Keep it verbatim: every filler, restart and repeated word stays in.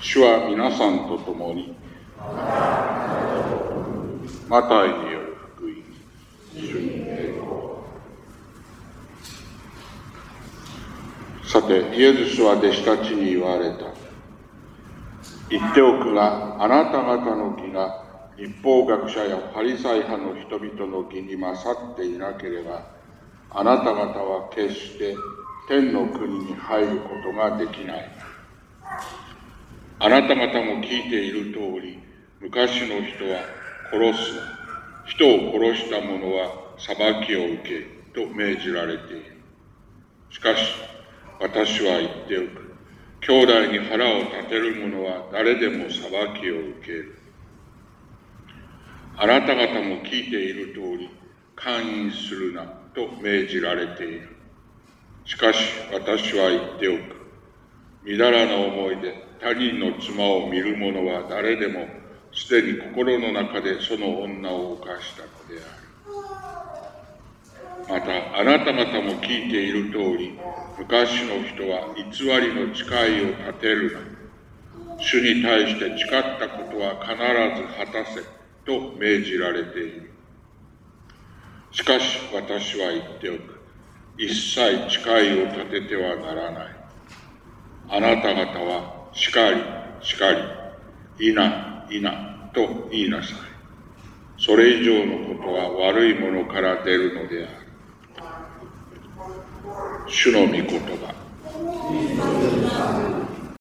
主は皆さんと共に。マタイによる福音。主に栄光。さて、イエズスは弟子たちに言われた。言っておくが、あなた方の義が律法学者やパリサイ派の人々の義に勝っていなければ、あなた方は決して天の国に入ることができない。あなた方も聞いている通り、昔の人は殺すな、人を殺した者は裁きを受けと命じられている。しかし、私は言っておく。兄弟に腹を立てる者は誰でも裁きを受ける。あなた方も聞いている通り、姦淫するなと命じられている。しかし、私は言っておく。みだらな思いで他人の妻を見る者は誰でもすでに心の中でその女を犯したのである。またあなた方も聞いている通り、昔の人は偽りの誓いを立てるな、主に対して誓ったことは必ず果たせと命じられている。しかし私は言っておく。一切誓いを立ててはならない。あなた方はしかりしかり、いないなと言いなさい。それ以上のことは悪いものから出るのである。主の御言葉。